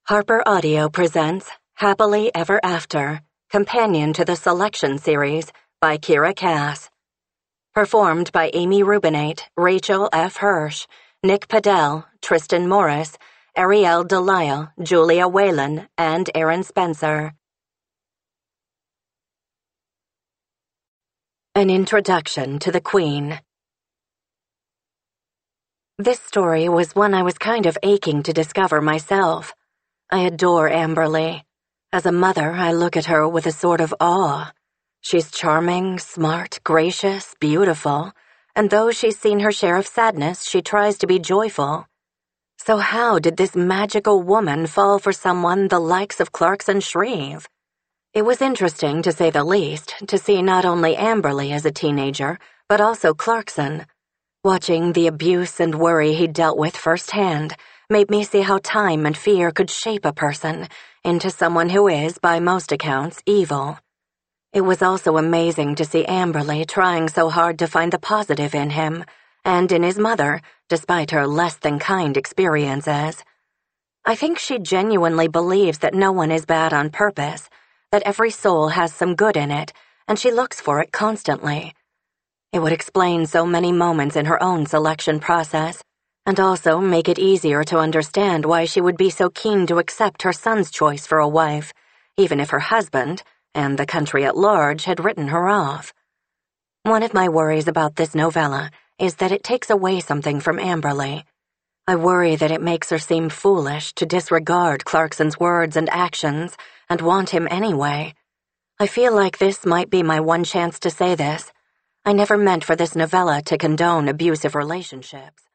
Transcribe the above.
Harper Audio presents Happily Ever After, companion to the Selection series by Kiera Cass. Performed by Amy Rubinate, Rachel F. Hirsch, Nick Padell, Tristan Morris, Ariel Delisle, Julia Whalen, and Aaron Spencer. An Introduction to the Queen. This story was one I was kind of aching to discover myself. I adore Amberly. As a mother, I look at her with a sort of awe. She's charming, smart, gracious, beautiful, and though she's seen her share of sadness, she tries to be joyful. So how did this magical woman fall for someone the likes of Clarkson Shreve? It was interesting, to say the least, to see not only Amberly as a teenager, but also Clarkson. Watching the abuse and worry he dealt with firsthand made me see how time and fear could shape a person into someone who is, by most accounts, evil. It was also amazing to see Amberly trying so hard to find the positive in him, and in his mother, despite her less-than-kind experiences. I think she genuinely believes that no one is bad on purpose, that every soul has some good in it, and she looks for it constantly. It would explain so many moments in her own selection process, and also make it easier to understand why she would be so keen to accept her son's choice for a wife, even if her husband, and the country at large, had written her off. One of my worries about this novella is that it takes away something from Amberly. I worry that it makes her seem foolish to disregard Clarkson's words and actions and want him anyway. I feel like this might be my one chance to say this. I never meant for this novella to condone abusive relationships.